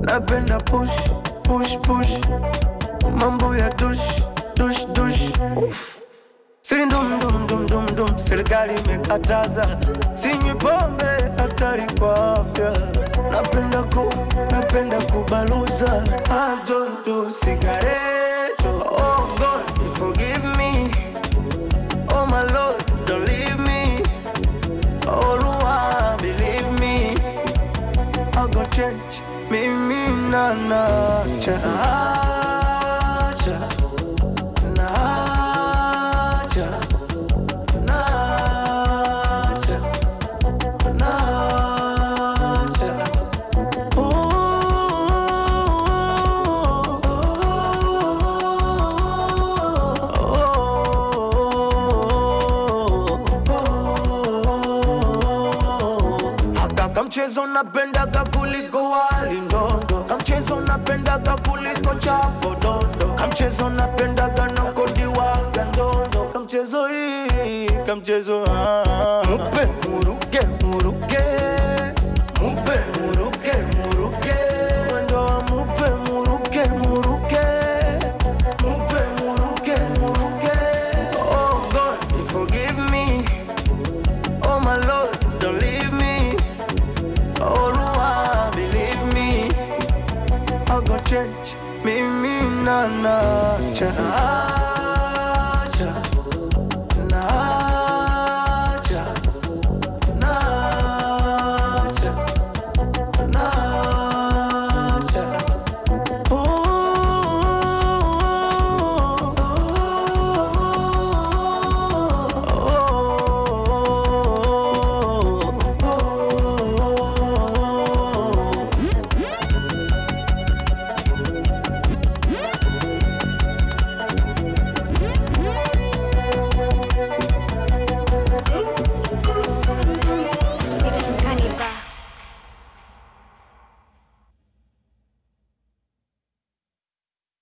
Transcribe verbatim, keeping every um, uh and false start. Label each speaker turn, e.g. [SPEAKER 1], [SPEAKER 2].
[SPEAKER 1] napenda push, push, push. Mambo ya dush, dush, dush. Uff. Siri ndum dum dum dum dum, serikali imekataza. Sinywi pombe hatari kwa afya. Napenda ku, napenda kubaluza. I don't do cigarette. Oh God, forgive me. Oh my Lord, don't leave me. Oh Lord, believe me. I go change, mimi na nacha. Nacha, nacha, nacha, nacha. Ooh, haka kamchezo napendaga kuliko wali ndondo. Kamchezo napendaga kuliko chapo dondo. Kamchezo napendaga na kodiwaga ndondo. Kamchezo hii, kamchezo ah. Mupe muruke muruke, mupe muruke muruke. Mwendo wa mupe muruke muruke, mupe muruke muruke. Oh God, forgive me. Oh my Lord, don't leave me. Oh Lord, believe me. I go change, mimi na nacha.